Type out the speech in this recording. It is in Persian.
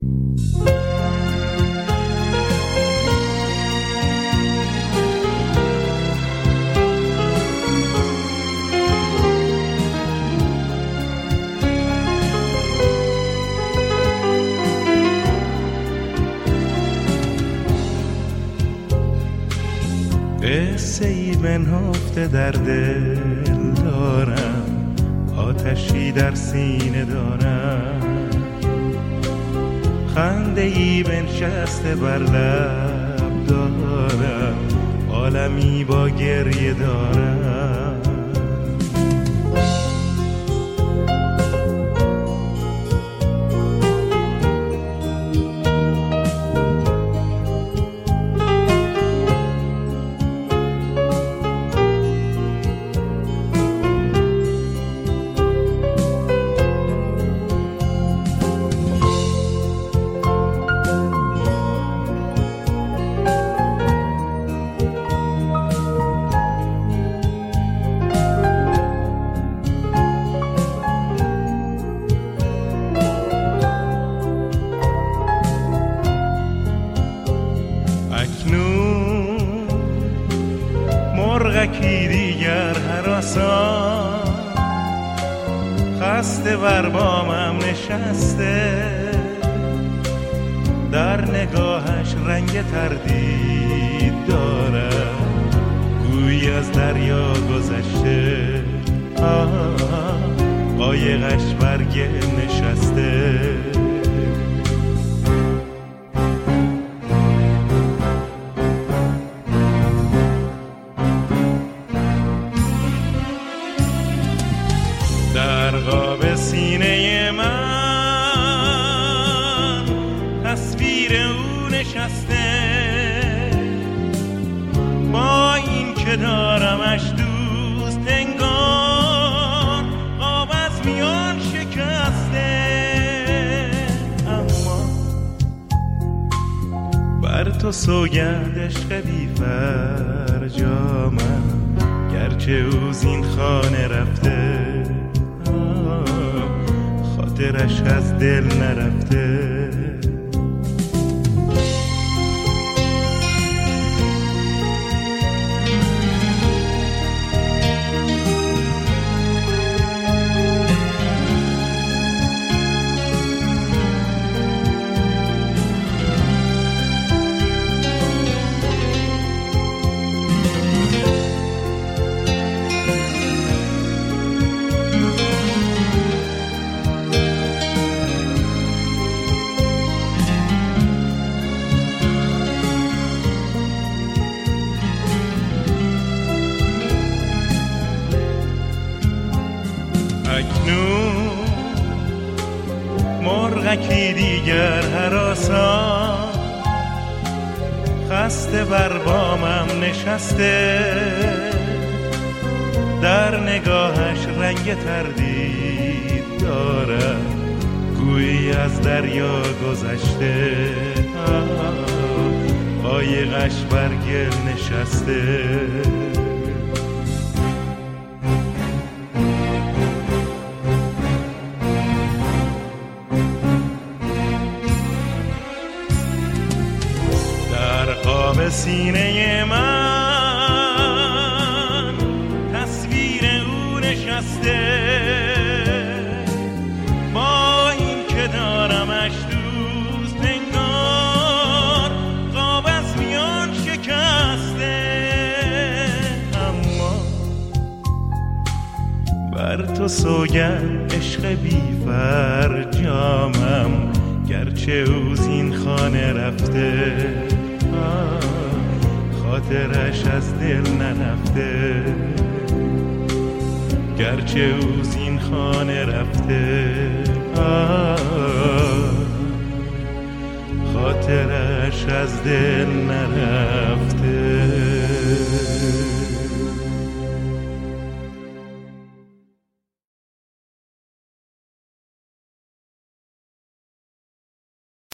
قصه ای بنهفته در دل دارم، آتشی در سینه دارم، خنده ای بنشسته بر لب دارم، عالمی با گریه دارم. مرغکی دیگر هراسان خسته بر بامم نشسته، در نگاهش رنگ تردید دارم، گویی از دریا گذشته، قایقش بر گل نشسته. در قاب سینه من تصویر او نشسته، با این که دارمش دوست انگار قاب از میان شکسته، اما بر تو سوگند عشق بی فرجامم، گرچه او زین خانه رفته، خاطرش از دل نرفته. اکنون مرغکی دیگر هراسان خسته بر بامم نشسته، در نگاهش رنگ تردید دارم، گویی از دریا گذشته، قایقش بر گل نشسته. قاب سینه من تصویر او نشسته، با این که دارمش دوست انگار قاب از میان شکسته، اما بر تو سوگند عشق بی فرجامم، گرچه او زین خانه رفته، خاطرش از دل نرفته، گرچه او زین خانه رفته، خاطرش از دل نرفته.